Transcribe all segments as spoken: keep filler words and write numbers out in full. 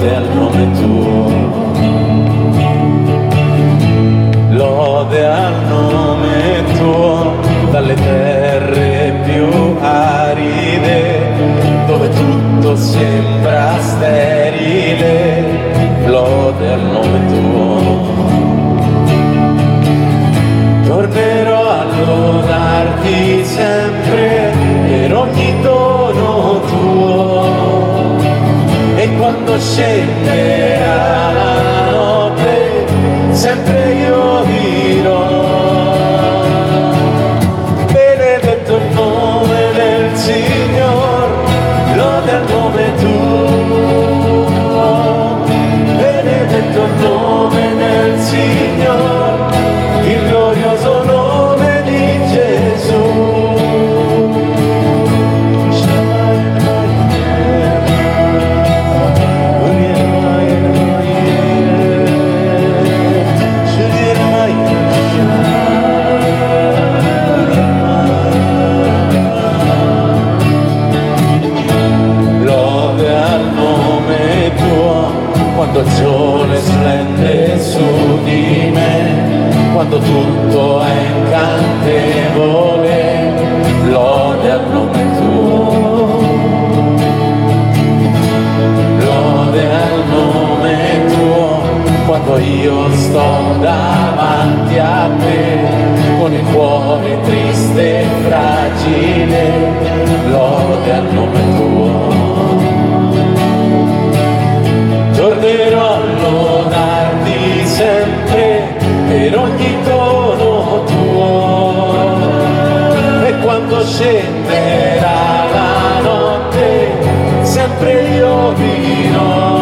lode al nome tuo, lode al nome tuo, dalle terre più aride, dove tutto sembra sterile, lode al nome tuo. Tornerò a lodarti sempre per ogni dono tuo, e quando scenderà la notte sempre io dirò: benedetto il nome del Signore, lode al nome tuo, benedetto il nome del Signore, il glorioso nome di Gesù. Lode al nome tuo, quando il sole splende su di me, quando tutto è incantevole, lode al nome tuo, lode al nome tuo, quando io sto davanti a te, con il cuore triste e fragile, lode al nome tuo. Tornerò a lodarti sempre per ogni dono tuo, e quando scenderà la notte sempre io dirò: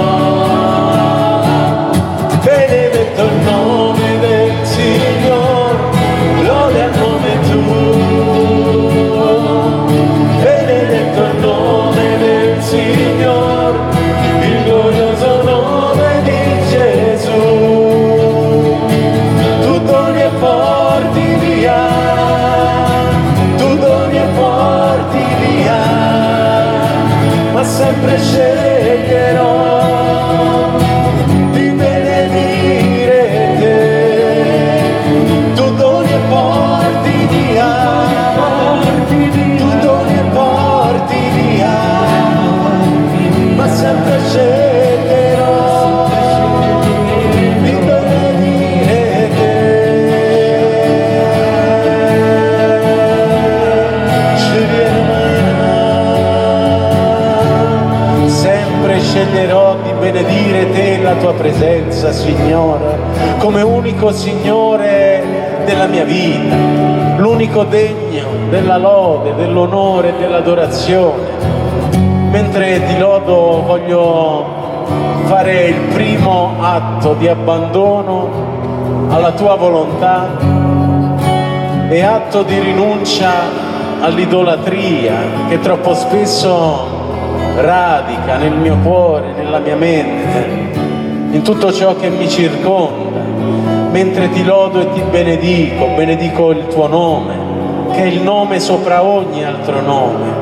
benedetto il nome del Signore, lode al nome tuo, benedetto il nome del Signore, il glorioso nome di Gesù. Tu doni e porti via, tu doni e porti via, ma sempre sceglierò di benedire te. Tu doni e porti via, tu doni e porti via, ma sempre sceglierò di benedire te. Sempre sceglierò di benedire te e la tua presenza, Signore, come unico Signore della mia vita, l'unico degno della lode, dell'onore e dell'adorazione. Mentre ti lodo voglio fare il primo atto di abbandono alla tua volontà e atto di rinuncia all'idolatria che troppo spesso radica nel mio cuore, nella mia mente, in tutto ciò che mi circonda. Mentre ti lodo e ti benedico, benedico il tuo nome, che è il nome sopra ogni altro nome,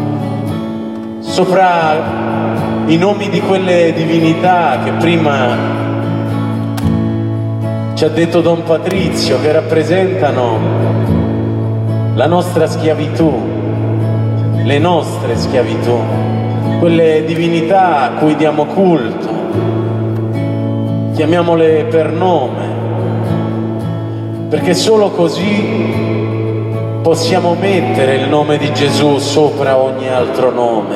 sopra i nomi di quelle divinità che prima ci ha detto Don Patrizio, che rappresentano la nostra schiavitù, le nostre schiavitù, quelle divinità a cui diamo culto, chiamiamole per nome, perché solo così possiamo mettere il nome di Gesù sopra ogni altro nome.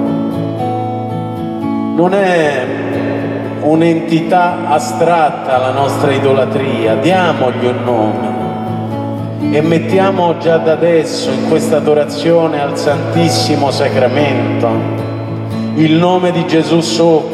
Non è un'entità astratta la nostra idolatria, diamogli un nome e mettiamo già da adesso in questa adorazione al Santissimo Sacramento il nome di Gesù sopra,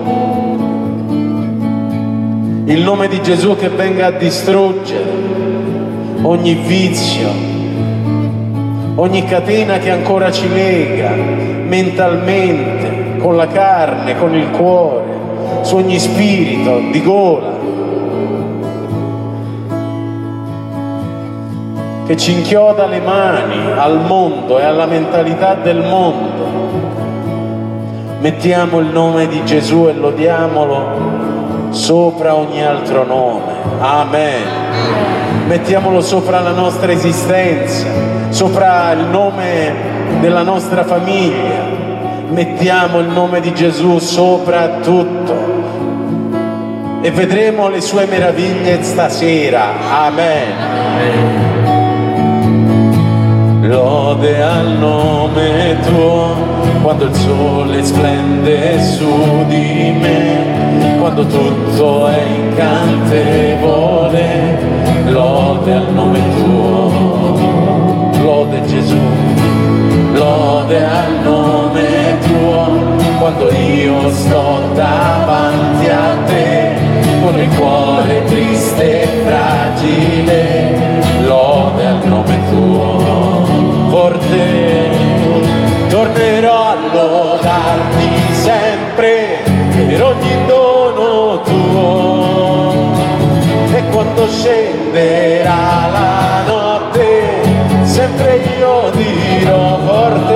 il nome di Gesù che venga a distruggere ogni vizio, ogni catena che ancora ci lega mentalmente, con la carne, con il cuore, su ogni spirito di gola che ci inchioda le mani al mondo e alla mentalità del mondo. Mettiamo il nome di Gesù e lodiamolo sopra ogni altro nome. Amen. Mettiamolo sopra la nostra esistenza, sopra il nome della nostra famiglia. Mettiamo il nome di Gesù sopra tutto e vedremo le sue meraviglie stasera. Amen. Lode al nome tuo, quando il sole splende su di me, quando tutto è incantevole. Lode al nome tuo, lode Gesù. Lode al nome tuo, quando io sto davanti a te, con il cuore triste e fragile. Lode al nome tuo. Forte, tornerò a lodarti sempre per ogni dono tuo, e quando scenderà la notte sempre io dirò forte: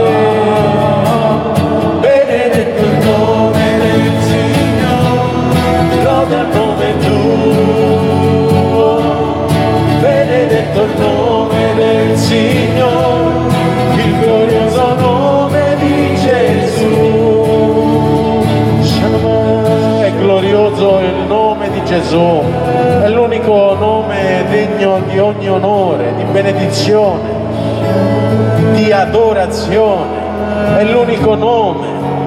benedetto il nome del Signore. Lode al nome tuo, benedetto il nome del Signore, il glorioso nome di Gesù. È glorioso il nome di Gesù, è l'unico nome degno di ogni onore, di benedizione, di adorazione. È l'unico nome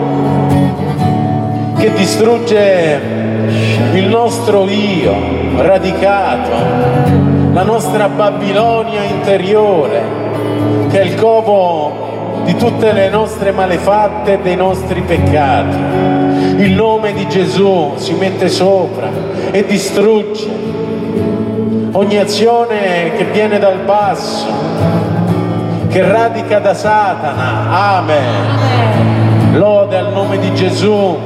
che distrugge il nostro io radicato, la nostra Babilonia interiore, che è il covo di tutte le nostre malefatte e dei nostri peccati. Il nome di Gesù si mette sopra e distrugge ogni azione che viene dal basso, che radica da Satana. Amen. Lode al nome di Gesù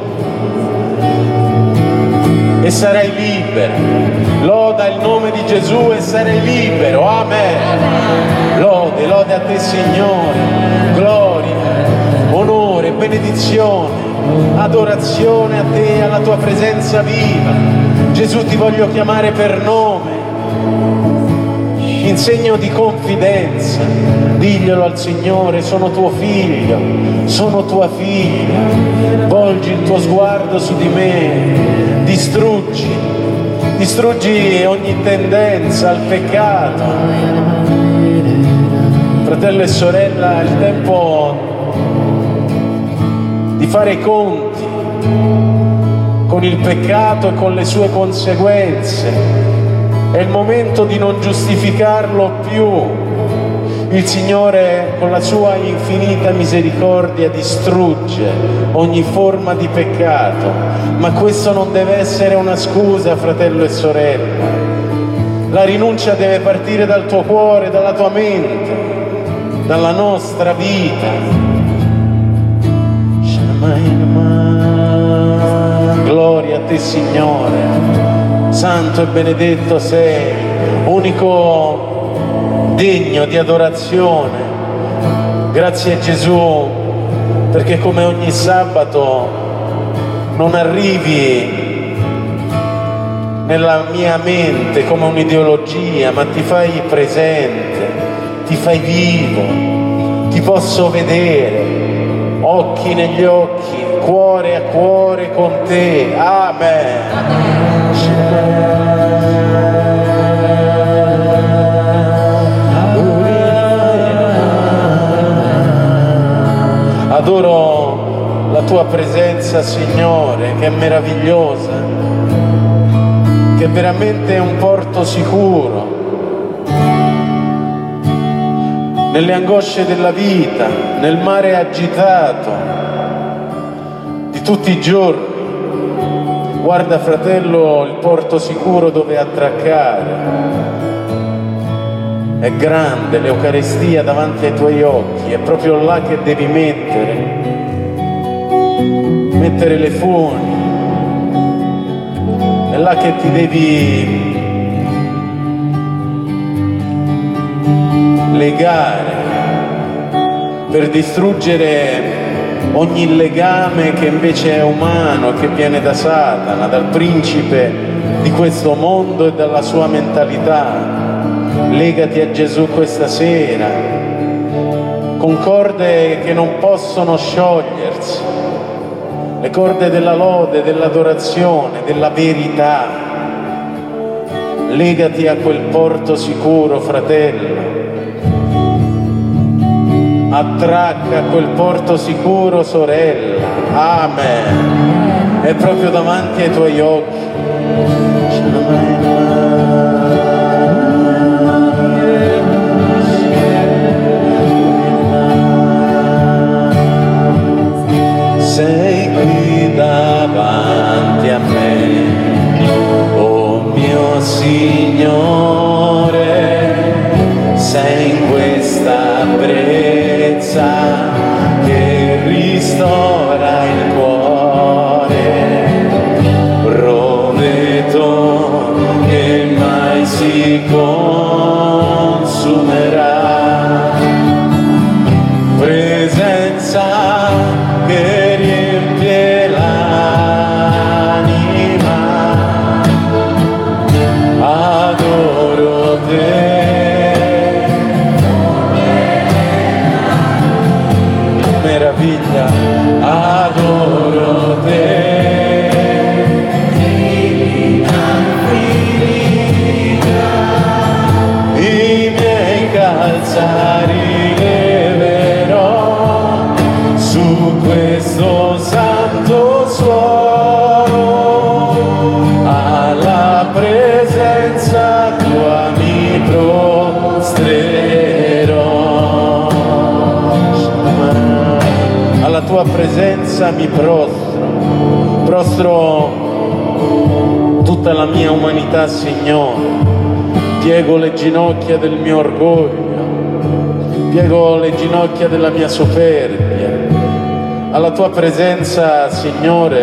e sarai libero. Loda il nome di Gesù e sarai libero. Amen. Lode, lode a te Signore. Gloria, onore, benedizione, adorazione a te, alla tua presenza viva. Gesù, ti voglio chiamare per nome, in segno di confidenza. Diglielo al Signore: sono tuo figlio, sono tua figlia. Volgi il tuo sguardo su di me, distruggi, distruggi ogni tendenza al peccato. Fratello e sorella, è il tempo di fare i conti con il peccato e con le sue conseguenze. È il momento di non giustificarlo più. Il Signore, con la sua infinita misericordia, distrugge ogni forma di peccato, ma questo non deve essere una scusa, fratello e sorella. La rinuncia deve partire dal tuo cuore, dalla tua mente, dalla nostra vita. Gloria a te Signore, santo e benedetto sei, unico degno di adorazione. Grazie Gesù, perché come ogni sabato non arrivi nella mia mente come un'ideologia, ma ti fai presente, ti fai vivo, ti posso vedere, occhi negli occhi, cuore a cuore con te. Amen. Adoro la tua presenza, Signore, che è meravigliosa, che è veramente un porto sicuro nelle angosce della vita, nel mare agitato di tutti i giorni. Guarda, fratello, il porto sicuro dove attraccare. È grande l'Eucaristia davanti ai tuoi occhi, è proprio là che devi mettere, mettere le funi, è là che ti devi legare per distruggere ogni legame che invece è umano, che viene da Satana, dal principe di questo mondo e dalla sua mentalità. Legati a Gesù questa sera, con corde che non possono sciogliersi, le corde della lode, dell'adorazione, della verità. Legati a quel porto sicuro, fratello. Attracca a quel porto sicuro, sorella. Amen. È proprio davanti ai tuoi occhi. Sei qui davanti a me, oh mio Signore, sei in questa brezza che ristora il cuore, prometto che mai si consumerà, presenza che riempie l'anima, adoro te, meraviglia, adoro te, i miei calzari leverò su questo santo suolo, alla presenza tua mi prostrerò, alla tua presenza mi prostro, prostro tutta la mia umanità, Signore, piego le ginocchia del mio orgoglio, piego le ginocchia della mia superbia. Alla tua presenza, Signore,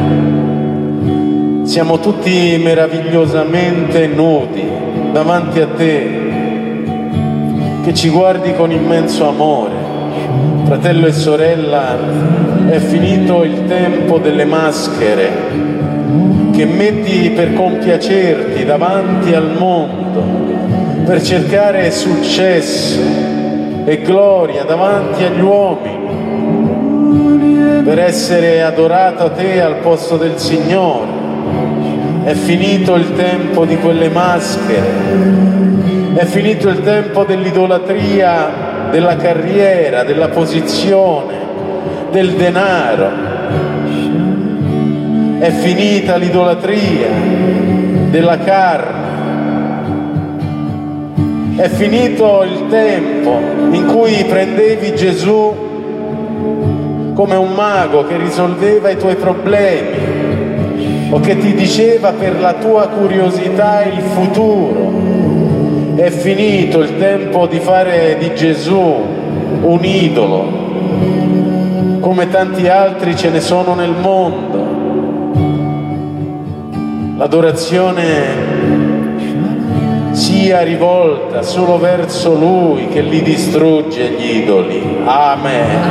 siamo tutti meravigliosamente nudi davanti a te, che ci guardi con immenso amore. Fratello e sorella, è finito il tempo delle maschere che metti per compiacerti davanti al mondo, per cercare successo e gloria davanti agli uomini, per essere adorato a te al posto del Signore. È finito il tempo di quelle maschere, è finito il tempo dell'idolatria, della carriera, della posizione, del denaro. È finita l'idolatria della carne. È finito il tempo in cui prendevi Gesù come un mago che risolveva i tuoi problemi o che ti diceva per la tua curiosità il futuro. È finito il tempo di fare di Gesù un idolo, come tanti altri ce ne sono nel mondo. L'adorazione sia rivolta solo verso Lui che li distrugge gli idoli. Amen.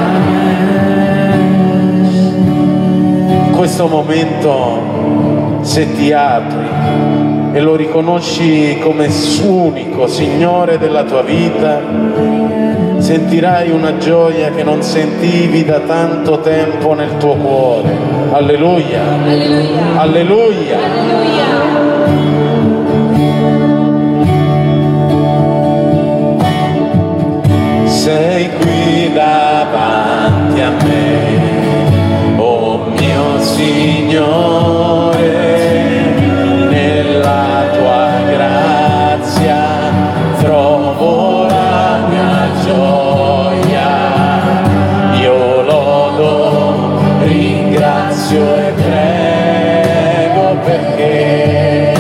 In questo momento, se ti apri e lo riconosci come unico Signore della tua vita, sentirai una gioia che non sentivi da tanto tempo nel tuo cuore. Alleluia! Alleluia! Alleluia! Alleluia. Sei qui davanti a me, oh mio Signore, nella tua grazia trovo la mia gioia, io lodo, ringrazio e prego perché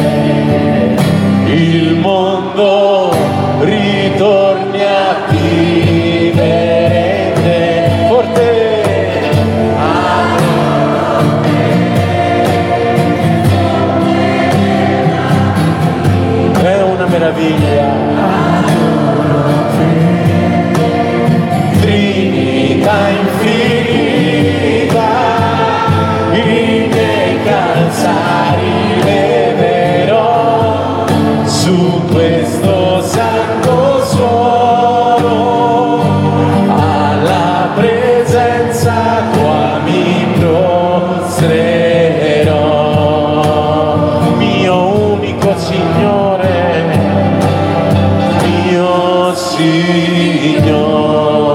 il mondo ritorni a vivere in te, forte, Signore, mio Signore.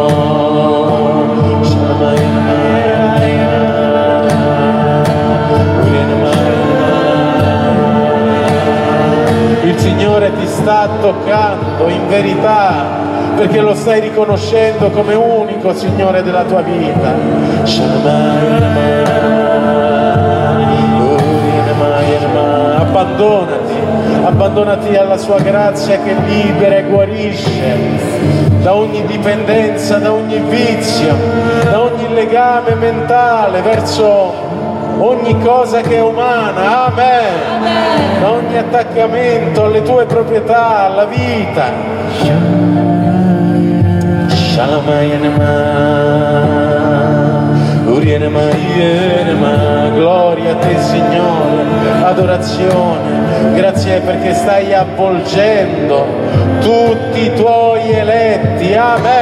Il Signore ti sta toccando in verità, perché lo stai riconoscendo come unico Signore della tua vita. Abbandonati, abbandonati alla sua grazia che libera e guarisce da ogni dipendenza, da ogni vizio, da ogni legame mentale verso ogni cosa che è umana. Amen. Da ogni attaccamento alle tue proprietà, alla vita. Gloria a te, Signore, adorazione, grazie perché stai avvolgendo tutti i tuoi eletti.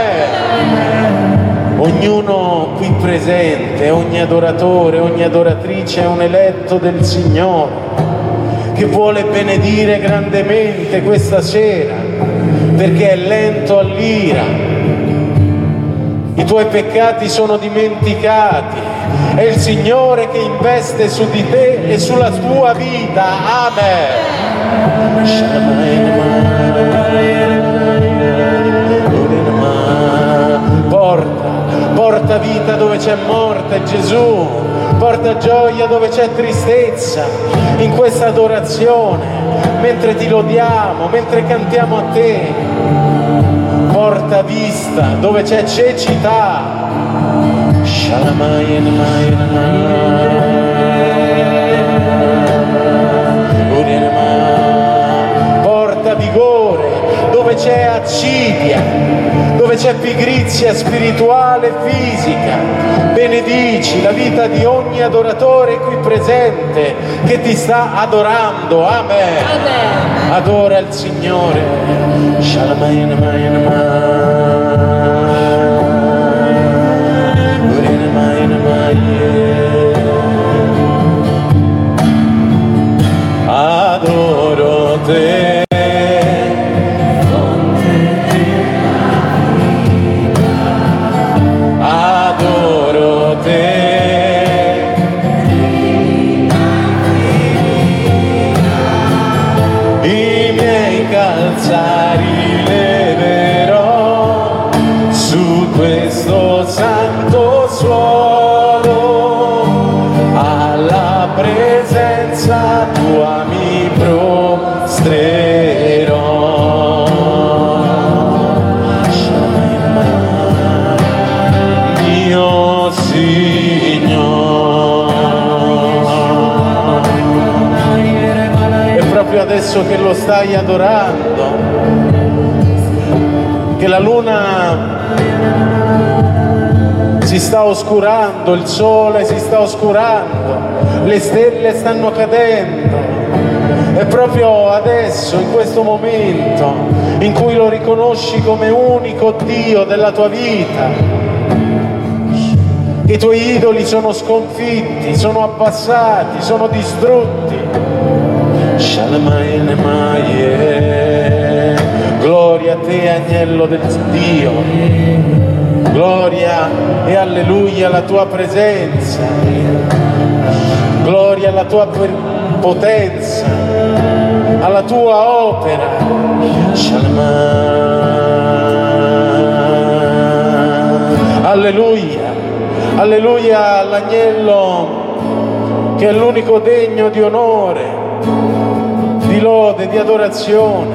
Amen. Ognuno qui presente, ogni adoratore, ogni adoratrice è un eletto del Signore che vuole benedire grandemente questa sera, perché è lento all'ira. I tuoi peccati sono dimenticati, è il Signore che investe su di te e sulla tua vita. Amen. Porta, porta vita dove c'è morte, Gesù. Porta gioia dove c'è tristezza, in questa adorazione, mentre ti lodiamo, mentre cantiamo a te. Porta vista dove c'è cecità. Porta vigore dove c'è accidia, dove c'è pigrizia spirituale e fisica. Benedici la vita di ogni adoratore qui presente che ti sta adorando. Amen. Amen. Adora il Signore. Adoro te. Adoro te. I miei calzari leverò su questo santo suolo, alla presenza tua mi prostrerò. Mio Signore. E proprio adesso che lo stai adorando, che la luna si sta oscurando, il sole si sta oscurando, le stelle stanno cadendo, è proprio adesso, in questo momento, in cui lo riconosci come unico Dio della tua vita, i tuoi idoli sono sconfitti, sono abbassati, sono distrutti. Gloria a te, agnello del Dio. Gloria e alleluia alla tua presenza. Gloria alla tua potenza, alla tua opera. Alleluia. Alleluia all'agnello che è l'unico degno di onore, di lode, di adorazione.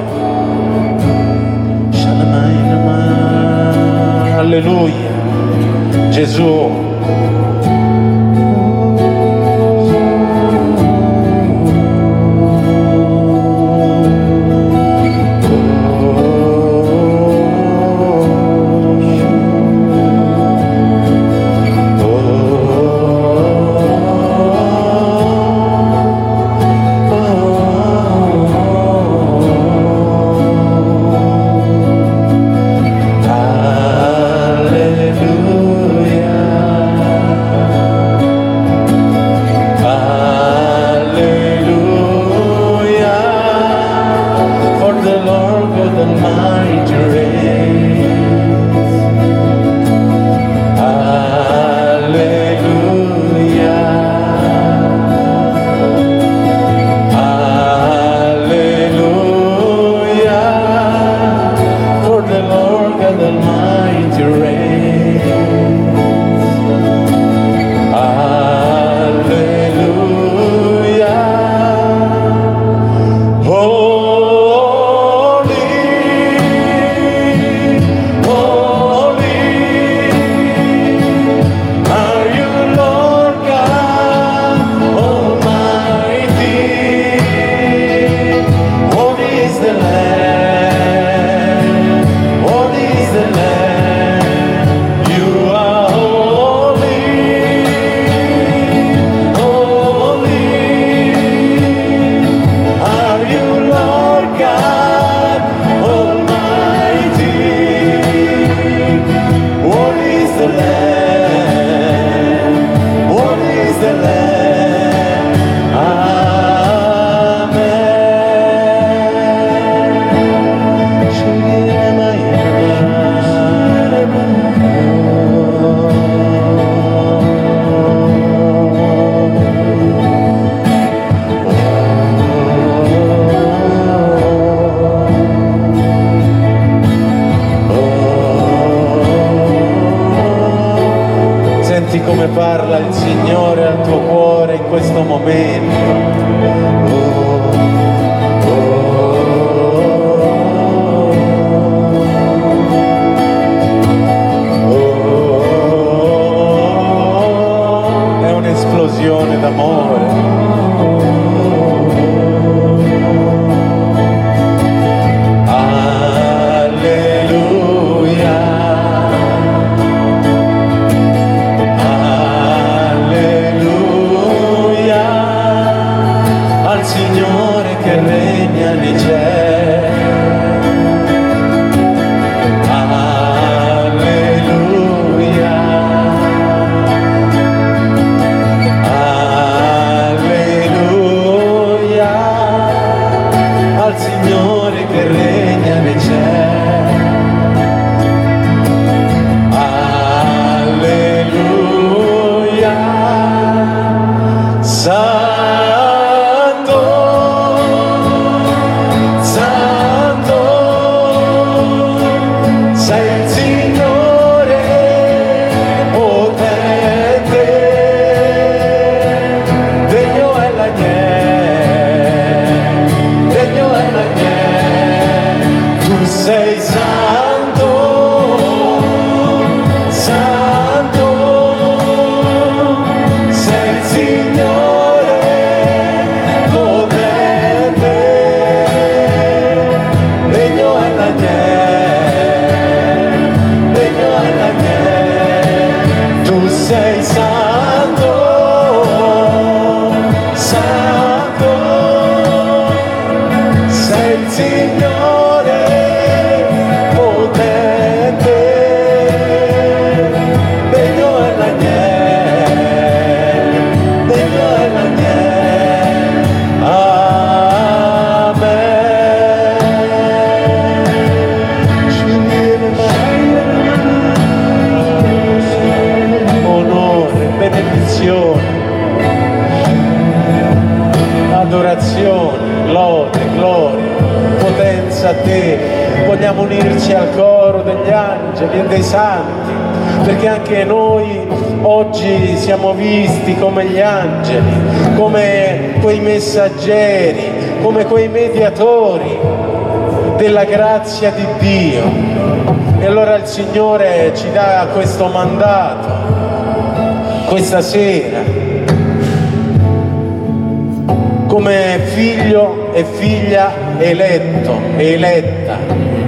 Alleluia, Gesù. Alleluia. adorazione, lode, gloria, potenza a te. Vogliamo unirci al coro degli angeli e dei santi, perché anche noi oggi siamo visti come gli angeli, come quei messaggeri, come quei mediatori della grazia di Dio. E allora il Signore ci dà questo mandato questa sera, come figlio e figlia eletto e eletta,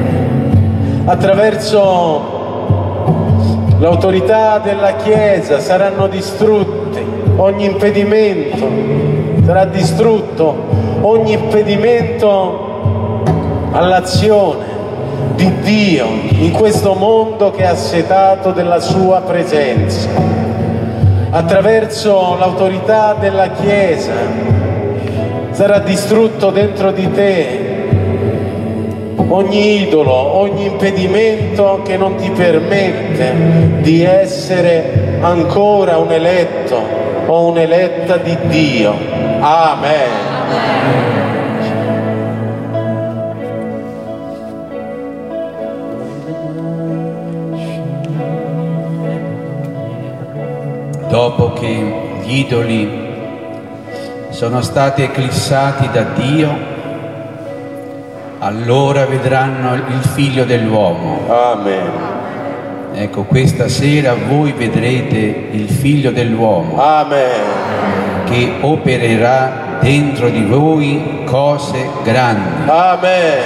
attraverso l'autorità della Chiesa saranno distrutti ogni impedimento, sarà distrutto ogni impedimento all'azione di Dio in questo mondo che è assetato della sua presenza. Attraverso l'autorità della Chiesa sarà distrutto dentro di te ogni idolo, ogni impedimento che non ti permette di essere ancora un eletto o un'eletta di Dio. Amen. Dopo che gli idoli sono stati eclissati da Dio, allora vedranno il Figlio dell'uomo. Amen. Ecco, questa sera voi vedrete il Figlio dell'uomo. Amen. Che opererà dentro di voi cose grandi. Amen.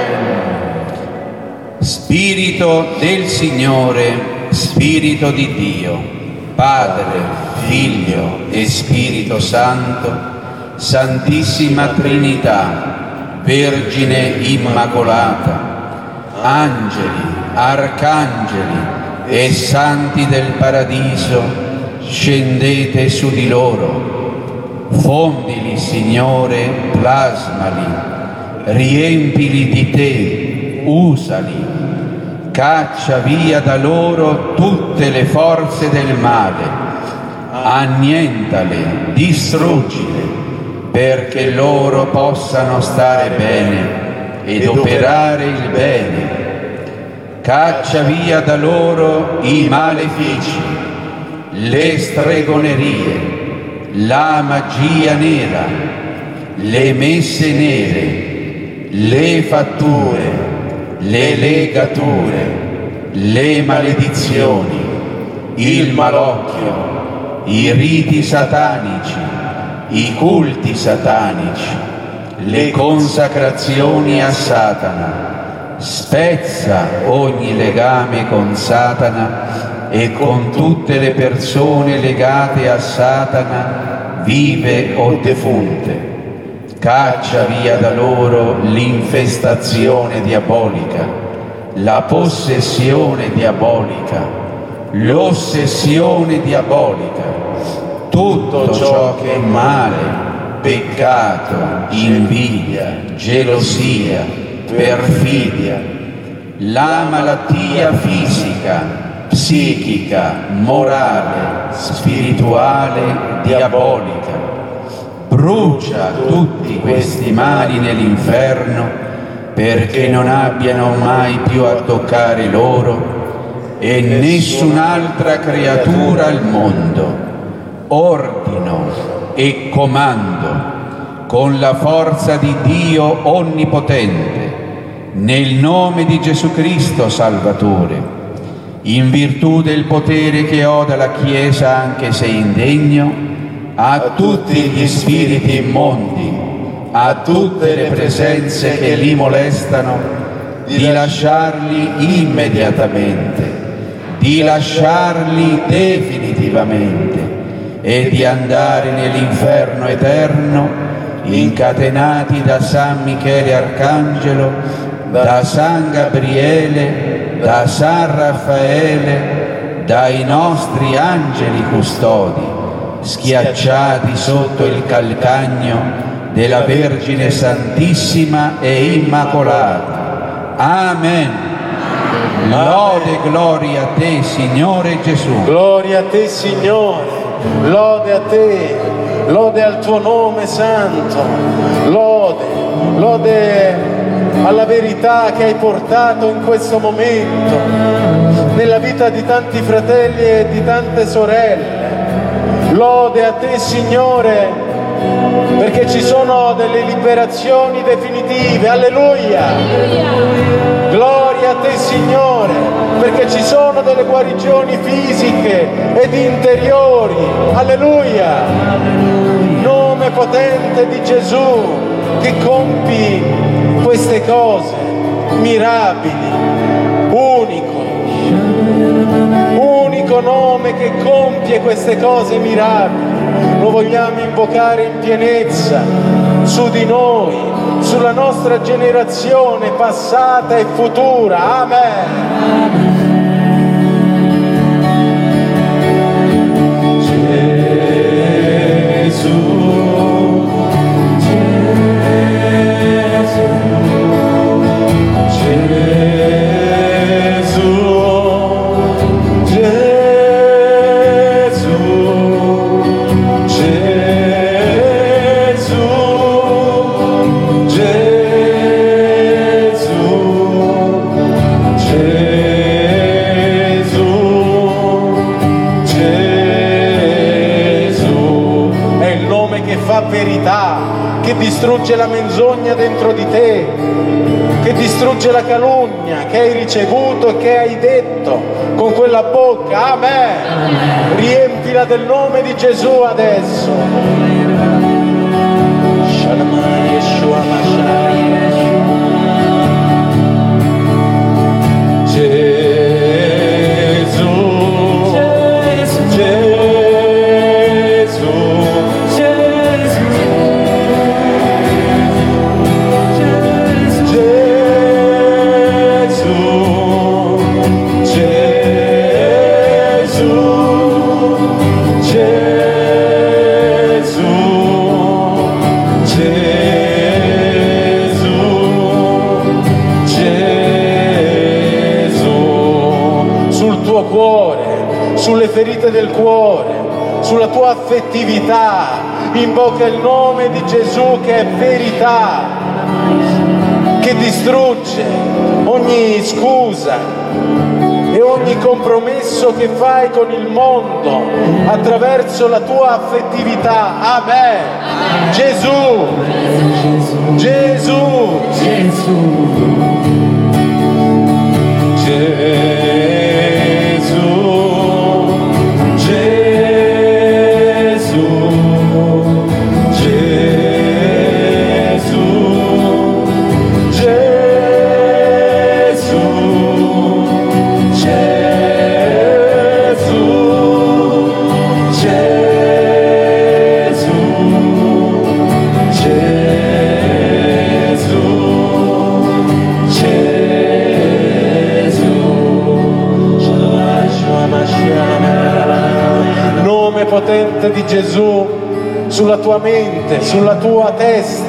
Spirito del Signore, Spirito di Dio, Padre, Figlio e Spirito Santo, Santissima Trinità, Vergine Immacolata, angeli, arcangeli e santi del paradiso, scendete su di loro, fondili, Signore, plasmali, riempili di te, usali, caccia via da loro tutte le forze del male, annientale, distruggile, perché loro possano stare bene ed operare il bene. Caccia via da loro i malefici, le stregonerie, la magia nera, le messe nere, le fatture, le legature, le maledizioni, il malocchio, i riti satanici, i culti satanici, le consacrazioni a Satana. Spezza ogni legame con Satana e con tutte le persone legate a Satana, vive o defunte. Caccia via da loro l'infestazione diabolica, la possessione diabolica, l'ossessione diabolica, tutto ciò che è male, peccato, invidia, gelosia, perfidia, la malattia fisica, psichica, morale, spirituale, diabolica. Brucia tutti questi mali nell'inferno perché non abbiano mai più a toccare loro e nessun'altra creatura al mondo. Ordino e comando con la forza di Dio Onnipotente, nel nome di Gesù Cristo Salvatore, in virtù del potere che ho dalla Chiesa anche se indegno, a tutti gli spiriti immondi, a tutte le presenze che li molestano, di lasciarli immediatamente, di lasciarli definitivamente e di andare nell'inferno eterno, incatenati da San Michele Arcangelo, da San Gabriele, da San Raffaele, dai nostri angeli custodi, schiacciati sotto il calcagno della Vergine Santissima e Immacolata. Amen. Lode e gloria a te, Signore Gesù. Gloria a te, Signore. Lode a te. Lode al tuo nome santo. Lode. Lode alla verità che hai portato in questo momento nella vita di tanti fratelli e di tante sorelle. Lode a te, Signore, perché ci sono delle liberazioni definitive. Alleluia. Gloria a te, Signore, perché ci sono delle guarigioni fisiche ed interiori. Alleluia. Nome potente di Gesù che compi queste cose mirabili, unico, unico nome che compie queste cose mirabili. Lo vogliamo invocare in pienezza su di noi, sulla nostra generazione passata e futura. Amen. Che distrugge la menzogna dentro di te, che distrugge la calunnia che hai ricevuto e che hai detto con quella bocca. Amen. Riempila del nome di Gesù adesso. Sulle ferite del cuore, sulla tua affettività, invoca il nome di Gesù che è verità, che distrugge ogni scusa e ogni compromesso che fai con il mondo attraverso la tua affettività. Amen. Gesù, Gesù, Gesù, Gesù. Potente di Gesù sulla tua mente, sulla tua testa,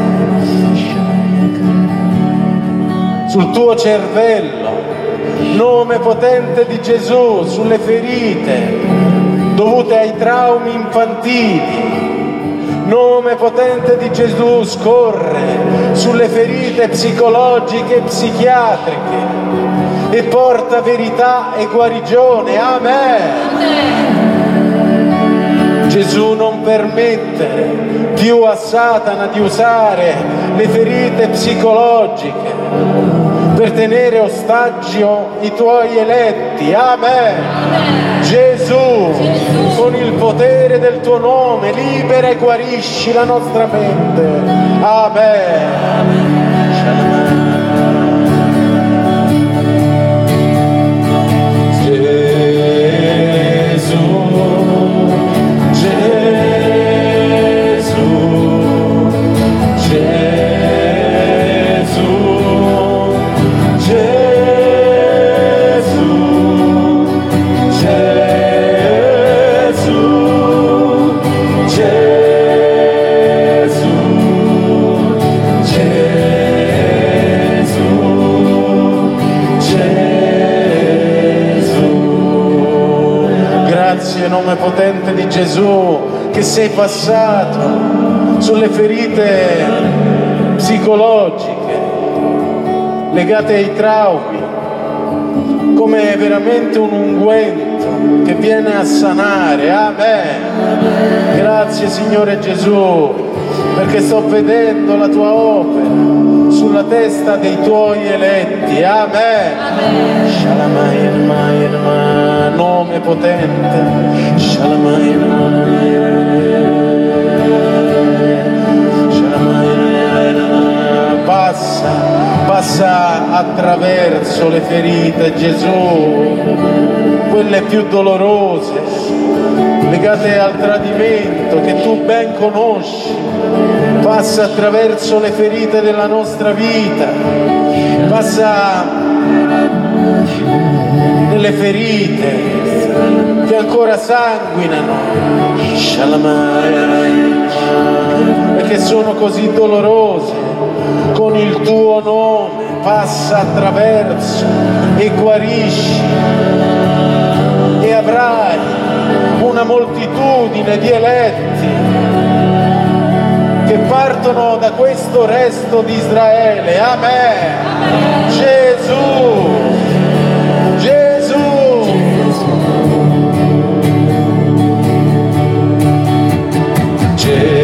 sul tuo cervello. Nome potente di Gesù sulle ferite dovute ai traumi infantili. Nome potente di Gesù scorre sulle ferite psicologiche e psichiatriche e porta verità e guarigione. Amen. Gesù non permette più a Satana di usare le ferite psicologiche per tenere ostaggio i tuoi eletti. Amen. Gesù, Gesù, con il potere del tuo nome, libera e guarisci la nostra mente. Amen. Amen. Nome potente di Gesù, che sei passato sulle ferite psicologiche legate ai traumi come veramente un unguento che viene a sanare. Amen. Grazie Signore Gesù, perché sto vedendo la tua opera sulla testa dei tuoi eletti. Amen. Amen. Nome potente. Passa, passa attraverso le ferite, Gesù, quelle più dolorose, legate al tradimento che tu ben conosci. Passa attraverso le ferite della nostra vita, passa nelle ferite che ancora sanguinano e che sono così dolorose. Con il tuo nome passa attraverso e guarisci, e avrai una moltitudine di eletti che partono da questo resto di Israele. Amen. Gesù, Gesù, Gesù,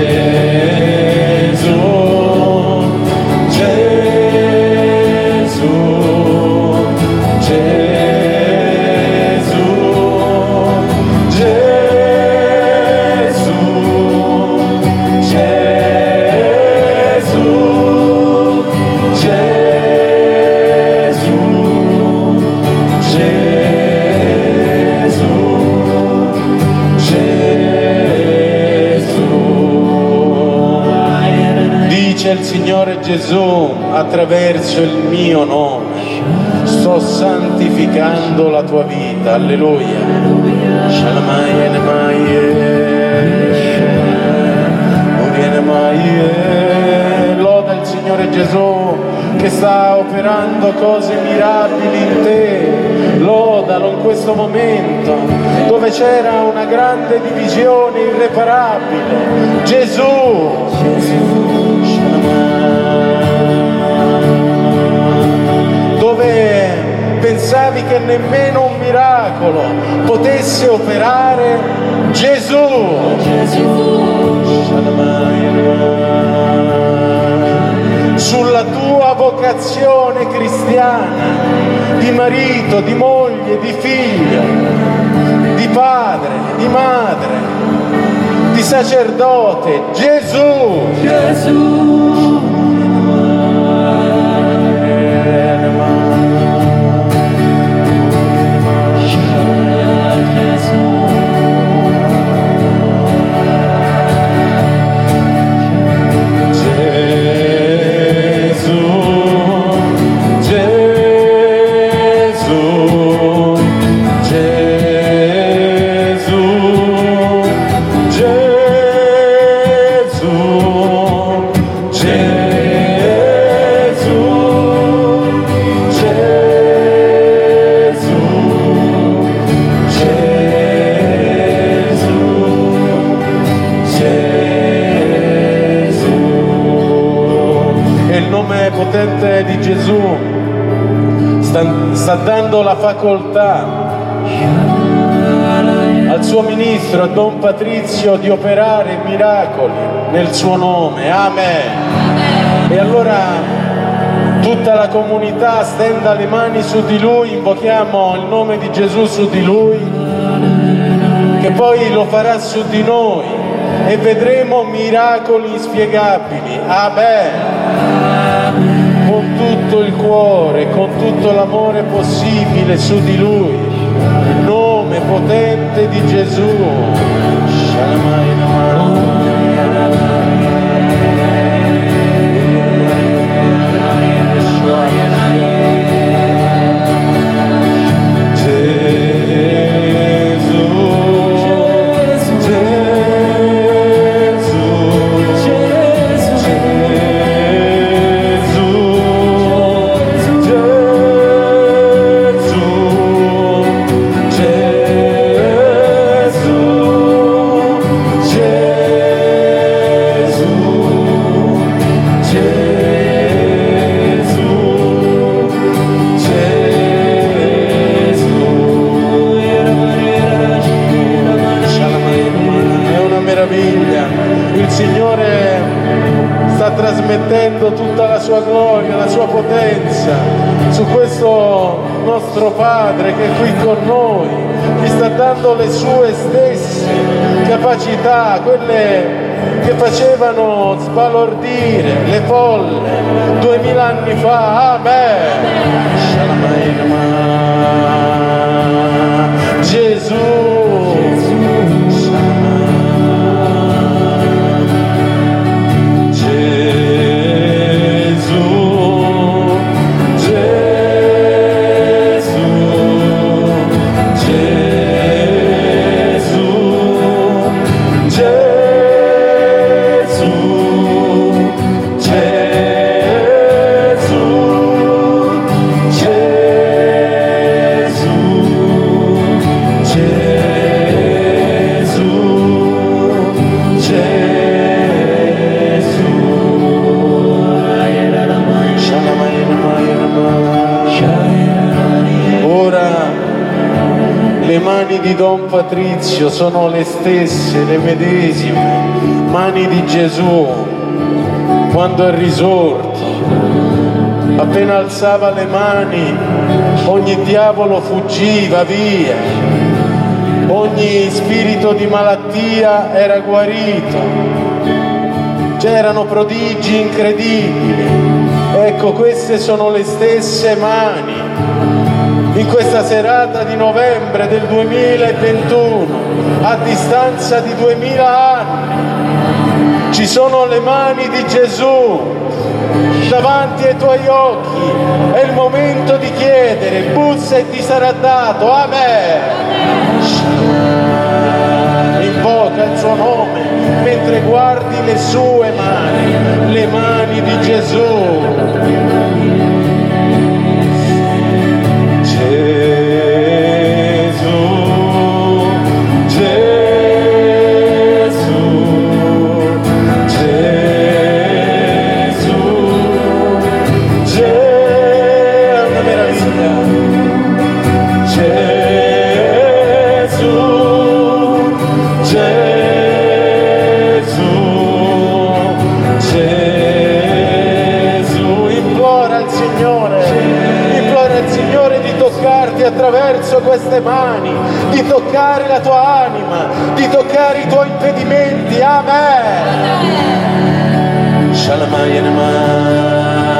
il Signore Gesù, attraverso il mio nome sto santificando la tua vita. Alleluia. Loda il Signore Gesù che sta operando cose mirabili in te. Lodalo in questo momento dove c'era una grande divisione irreparabile. Gesù, dove pensavi che nemmeno un miracolo potesse operare Gesù. Sulla tua vocazione cristiana, di marito, di moglie, di figlio, di padre, di madre, di sacerdote, Gesù. Gesù. Di Gesù sta, sta dando la facoltà al suo ministro, a Don Patrizio, di operare miracoli nel suo nome. Amen. E allora tutta la comunità stenda le mani su di lui, invochiamo il nome di Gesù su di lui, che poi lo farà su di noi e vedremo miracoli inspiegabili. Amen. Con tutto il cuore, con tutto l'amore possibile su di lui, nome potente di Gesù. Trasmettendo tutta la sua gloria, la sua potenza su questo nostro Padre che è qui con noi, gli sta dando le sue stesse capacità, quelle che facevano sbalordire le folle duemila anni fa. Amen. Gesù. Le mani di Don Patrizio sono le stesse, le medesime mani di Gesù quando è risorto. Appena alzava le mani ogni diavolo fuggiva via, ogni spirito di malattia era guarito, c'erano prodigi incredibili. Ecco, queste sono le stesse mani. In questa serata di novembre del duemilaventuno, a distanza di duemila anni, ci sono le mani di Gesù davanti ai tuoi occhi. È il momento di chiedere, bussa e ti sarà dato. Amen. Invoca il suo nome mentre guardi le sue mani, le mani di Gesù. attraverso queste mani di toccare la tua anima, di toccare i tuoi impedimenti. Amen. Shalom.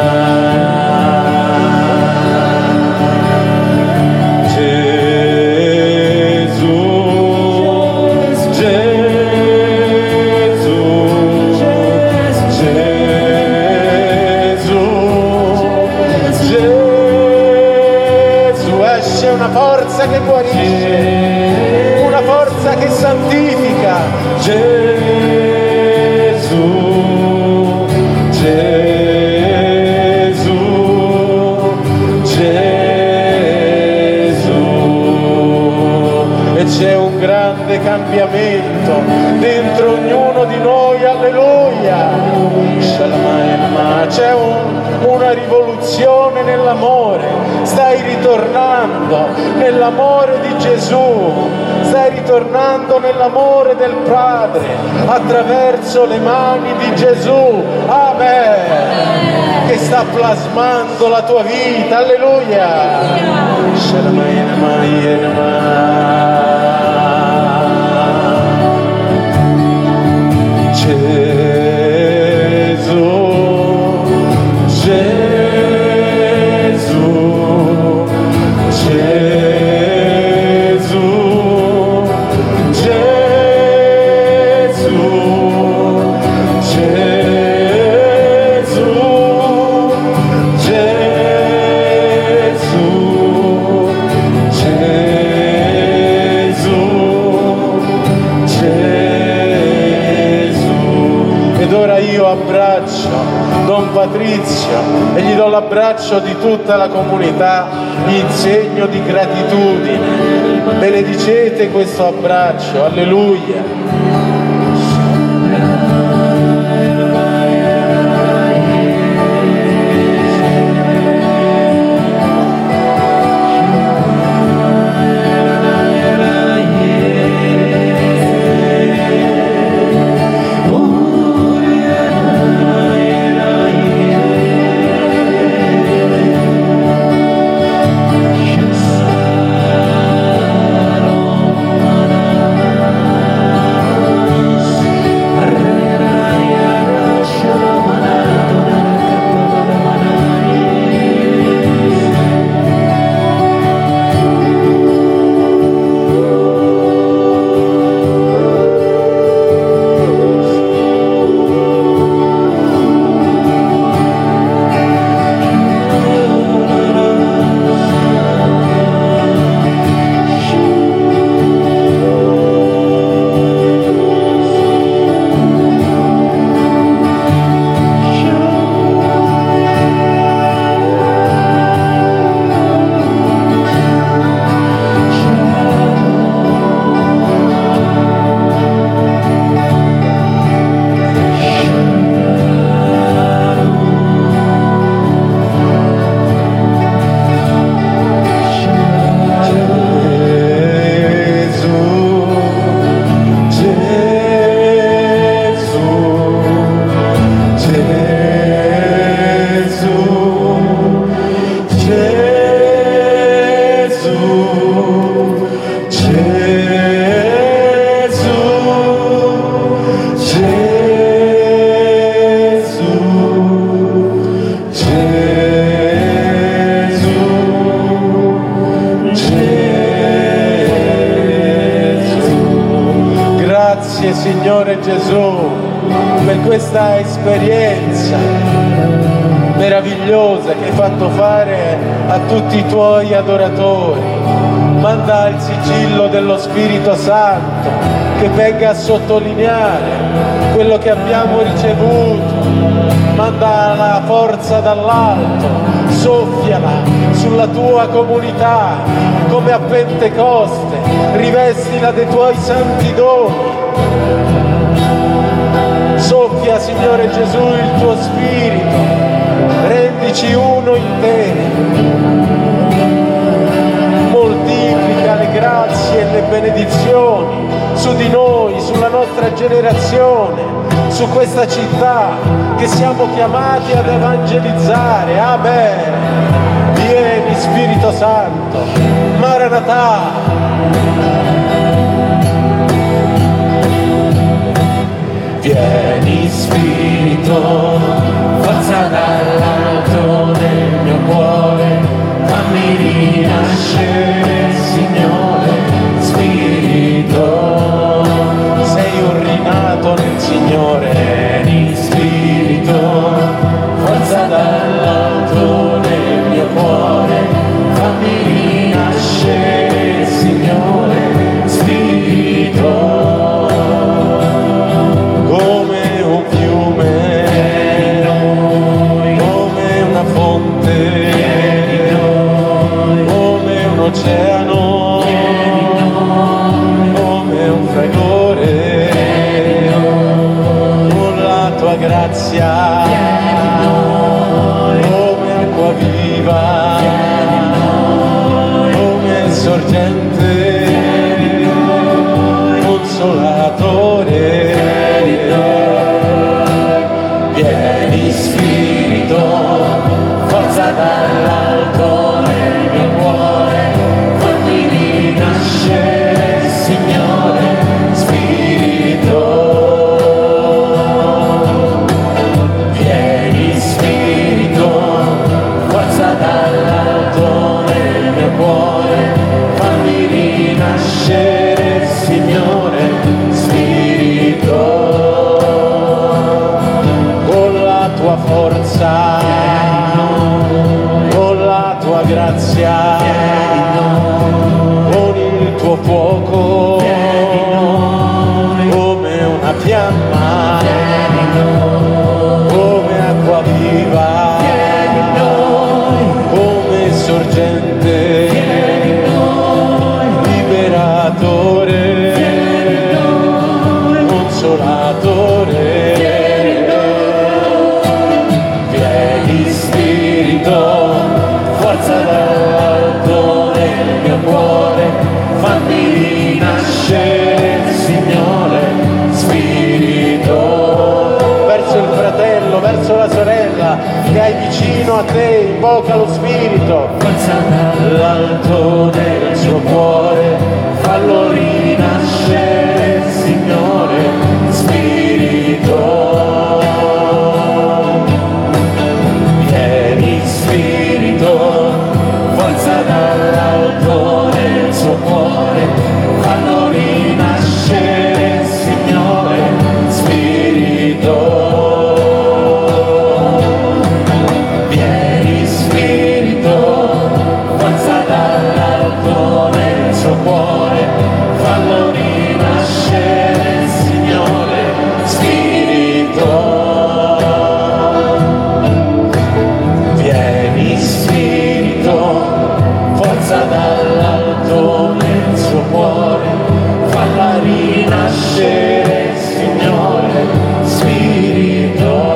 Una forza che guarisce, una forza che santifica. Gesù, Gesù, Gesù. E c'è un grande cambiamento dentro ognuno di noi, alleluia. C'è un, una rivoluzione nell'amore, stai ritornando nell'amore di Gesù, stai ritornando nell'amore del Padre attraverso le mani di Gesù, amen, che sta plasmando la tua vita, alleluia. Don Patrizio e gli do l'abbraccio di tutta la comunità in segno di gratitudine. Benedicete questo abbraccio, alleluia. Signore Gesù, per questa esperienza meravigliosa che hai fatto fare a tutti i tuoi adoratori. Manda il sigillo dello Spirito Santo che venga a sottolineare quello che abbiamo ricevuto. Manda la forza dall'alto, soffiala sulla tua comunità come a Pentecoste, rivestila dei tuoi santi doni. Soffia, Signore Gesù, il tuo Spirito, rendici uno in te, moltiplica le grazie e le benedizioni su di noi, sulla nostra generazione, su questa città che siamo chiamati ad evangelizzare. Amen. Vieni, Spirito Santo, Maranatha. Vieni Spirito, forza dall'alto del mio cuore, fammi rinascere, Signore, Spirito. Sei un rinato nel Signore. Vieni Spirito, forza dall'alto del mio cuore, fammi rinascere, Signore, Spirito. Oceano, come un fragore, con la tua grazia, come acqua viva, come sorgente, consolatore. Vieni Spirito, forza dall'alto del mio cuore, Signore, Spirito. Vieni Spirito, forza dall'alto del mio cuore, fammi rinascere, Signore, Spirito. Con la tua forza, con la tua grazia, tuo fuoco, come una fiamma, come acqua viva, come sorgente, liberatore, consolatore. Vieni Spirito, forza dall'alto del mio cuore, fammi rinascere, Signore, Spirito. Verso il fratello, verso la sorella che hai vicino a te, invoca lo Spirito. Forza dall'alto del suo cuore, fallo rinascere, Signore, Spirito. Vieni Spirito, forza dall'alto del suo cuore, fallo rinascere, Signore, Spirito. Vieni Spirito, forza dall'alto del suo cuore, fallo rinascere, Signore, Spirito. Vieni Spirito, forza dall'alto del suo cuore, falla rinascere, Signore, Spirito.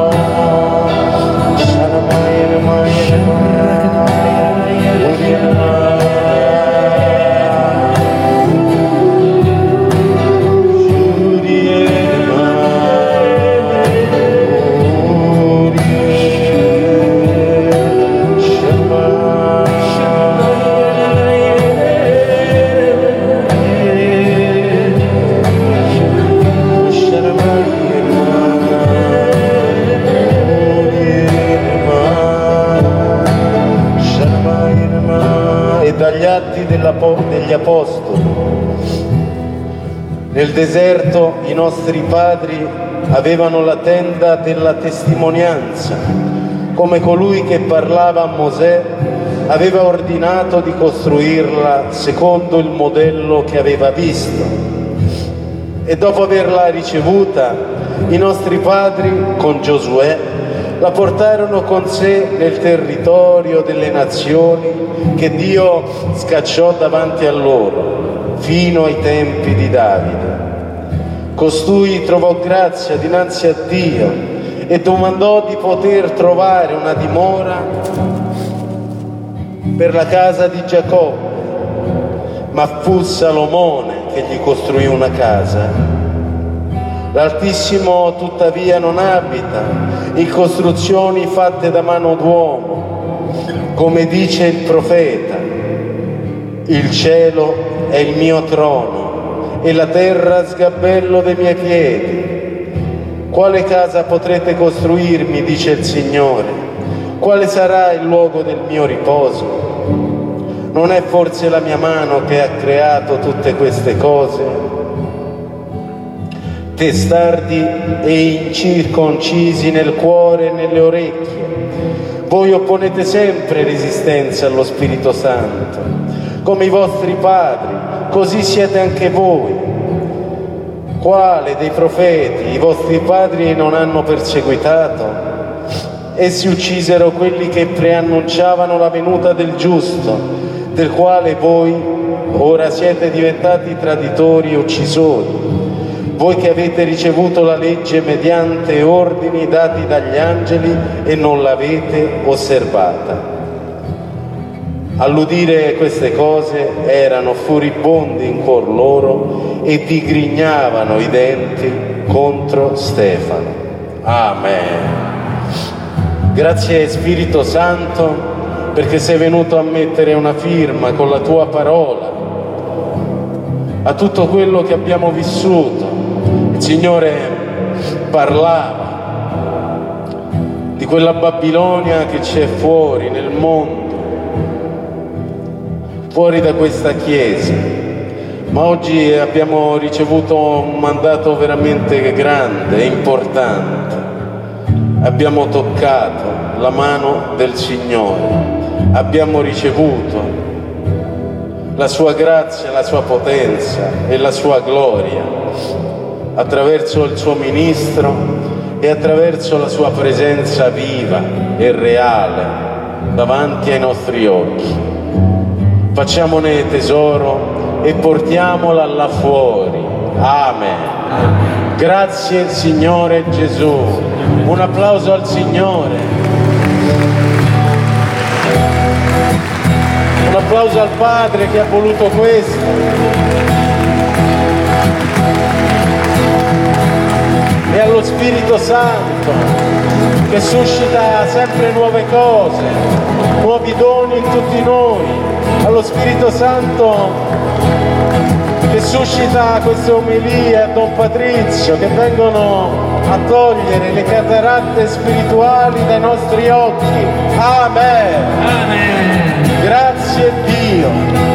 Dagli Atti degli Apostoli. Nel deserto i nostri padri avevano la tenda della testimonianza, come colui che parlava a Mosè aveva ordinato di costruirla secondo il modello che aveva visto. E dopo averla ricevuta, i nostri padri con Giosuè la portarono con sé nel territorio delle nazioni che Dio scacciò davanti a loro, fino ai tempi di Davide. Costui trovò grazia dinanzi a Dio e domandò di poter trovare una dimora per la casa di Giacobbe, ma fu Salomone che gli costruì una casa. L'Altissimo tuttavia non abita in costruzioni fatte da mano d'uomo. Come dice il profeta, il cielo è il mio trono e la terra sgabello dei miei piedi. Quale casa potrete costruirmi, dice il Signore? Quale sarà il luogo del mio riposo? Non è forse la mia mano che ha creato tutte queste cose? Testardi e incirconcisi nel cuore e nelle orecchie, voi opponete sempre resistenza allo Spirito Santo, come i vostri padri, così siete anche voi. Quale dei profeti i vostri padri non hanno perseguitato? Essi uccisero quelli che preannunciavano la venuta del giusto, del quale voi ora siete diventati traditori e uccisori. Voi che avete ricevuto la legge mediante ordini dati dagli angeli e non l'avete osservata. All'udire queste cose erano furibondi in cuor loro e digrignavano i denti contro Stefano. Amen. Grazie Spirito Santo, perché sei venuto a mettere una firma con la tua parola a tutto quello che abbiamo vissuto. Il Signore parlava di quella Babilonia che c'è fuori nel mondo, fuori da questa Chiesa, ma oggi abbiamo ricevuto un mandato veramente grande e importante. Abbiamo toccato la mano del Signore, abbiamo ricevuto la sua grazia, la sua potenza e la sua gloria attraverso il suo ministro e attraverso la sua presenza viva e reale davanti ai nostri occhi. Facciamone tesoro e portiamola là fuori. Amen. Grazie Signore Gesù. Un applauso al Signore. Un applauso al Padre che ha voluto questo. E allo Spirito Santo che suscita sempre nuove cose, nuovi doni in tutti noi. Allo Spirito Santo che suscita queste omelie a Don Patrizio, che vengono a togliere le cataratte spirituali dai nostri occhi. Amen. Amen. Grazie Dio.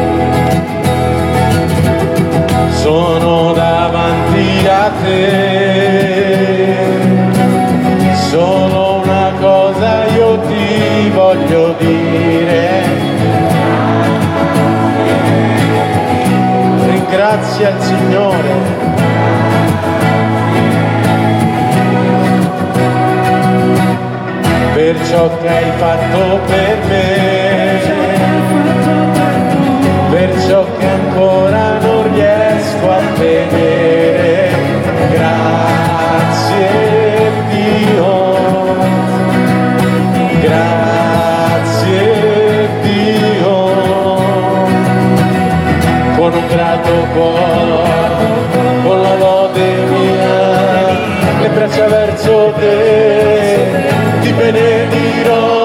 Sono davanti a te, solo una cosa io ti voglio dire. Ringrazia il Signore. Per ciò che hai fatto per me, per ciò che ancora non riesco a vedere. Grazie Dio, grazie Dio, con un grato cuore, con la lode mia, le braccia verso te, ti benedirò.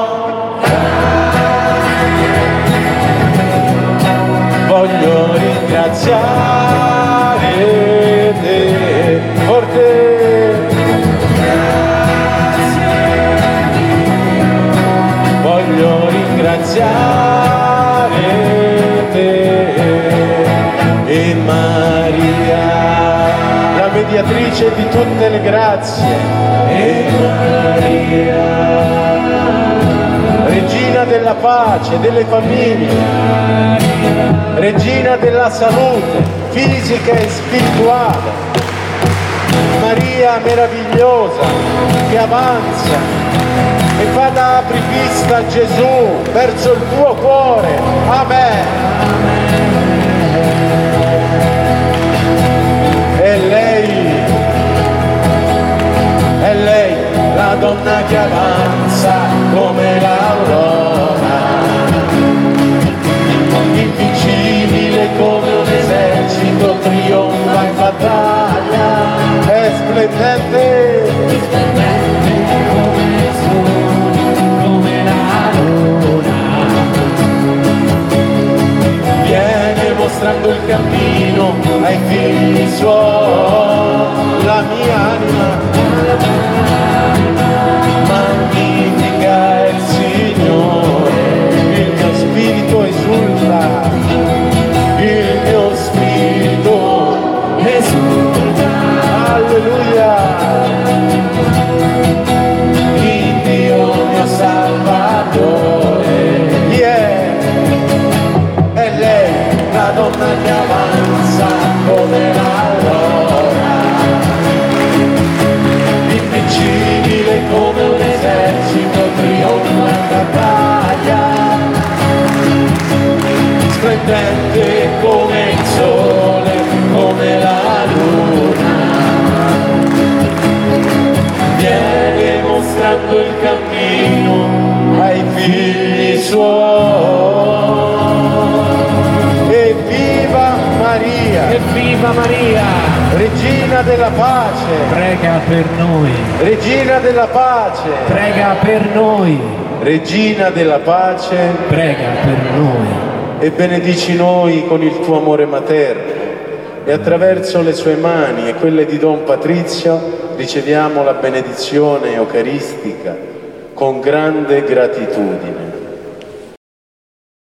Voglio ringraziare te, forte. Voglio ringraziare te e Maria, la mediatrice di tutte le grazie, e Maria, regina della pace, delle famiglie, regina della salute fisica e spirituale, Maria meravigliosa che avanza e fa da apripista a Gesù verso il tuo cuore. Amen. E lei, è lei la donna che avanza come l'aurora, invincibile come un esercito, trionfa in battaglia, è splendente, splendente come il sole, come la luna. Santissima Maria, Regina della pace, prega per noi. Regina della pace, Prega per noi. Regina della pace, Prega per noi. e benedici noi con il tuo amore materno, e attraverso le sue mani e quelle di Don Patrizio riceviamo la benedizione eucaristica con grande gratitudine.